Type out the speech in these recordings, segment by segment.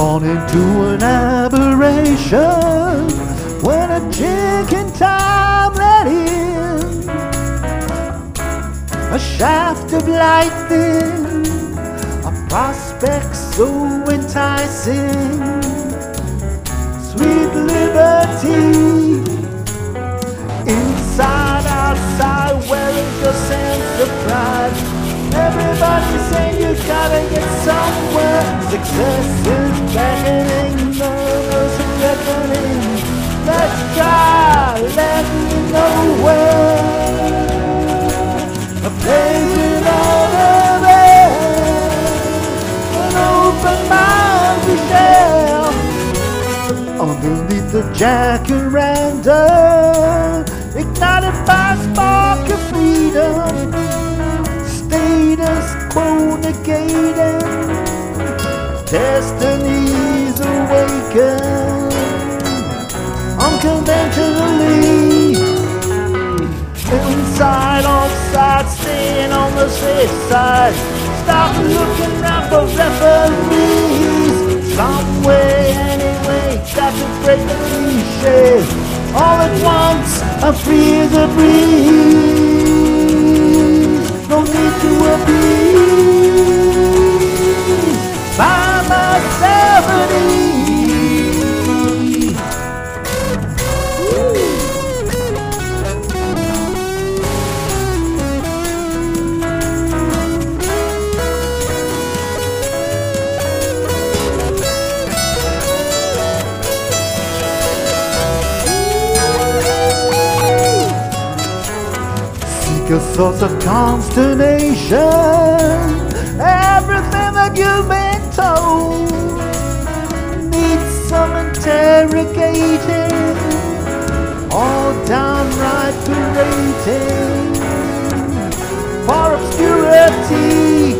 Born into an aberration when a chink in time let in a shaft of lightning, a prospect so enticing, sweet liberty. Inside, outside, where is your sense of pride? Everybody saying you gotta get somewhere. Success is beckoning, numbers are reckoning. Let's try, let me know where. A place in all of it, an open mind we share. Underneath the jacaranda, ignited by a spark of freedom. Status quo negating, destinies awaken. Unconventionally, inside, outside, staying on the safe side. Stop looking round for referees. Some way, anyway, got to break the cliche. All at once, I'm free as a breeze. No need to appease. Find myself at ease. Seek a source of consternation. Everything that you've been told needs some interrogating or downright berating. For obscurity,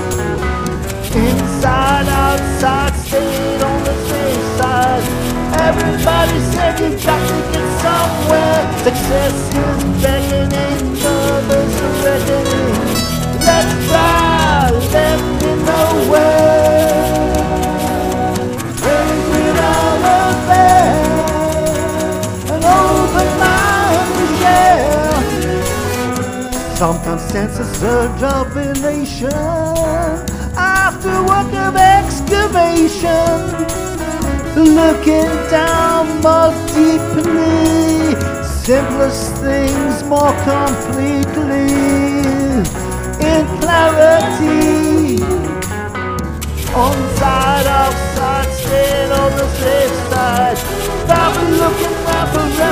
inside, outside, staying on the safe side. Everybody said you've got to get somewhere. Success is beckoning, others are reckoning. Let's try, let me know where. Bring it all up there, an open mind to share. Sometimes sense a surge of elation after work of excavation. Looking down more deeply, simplest things more completely. In clarity, on side, outside, staying on the safe side. Stop looking round for